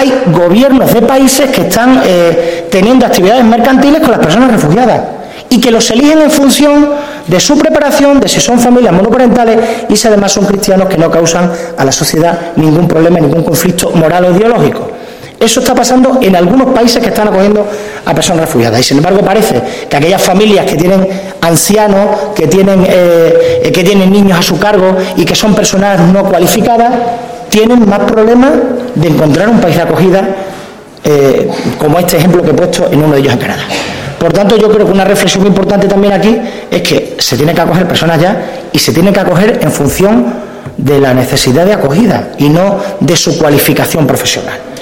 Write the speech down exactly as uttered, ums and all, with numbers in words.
hay gobiernos de países que están eh, teniendo actividades mercantiles con las personas refugiadas y que los eligen en función de su preparación, de si son familias monoparentales y si además son cristianos, que no causan a la sociedad ningún problema, ningún conflicto moral o ideológico. Eso está pasando en algunos países que están acogiendo a personas refugiadas y, sin embargo, parece que aquellas familias que tienen ancianos, que tienen, eh, que tienen niños a su cargo y que son personas no cualificadas, tienen más problemas de encontrar un país de acogida eh, como este ejemplo que he puesto en uno de ellos en Canadá. Por tanto, yo creo que una reflexión muy importante también aquí es que se tienen que acoger personas ya y se tienen que acoger en función de la necesidad de acogida y no de su cualificación profesional.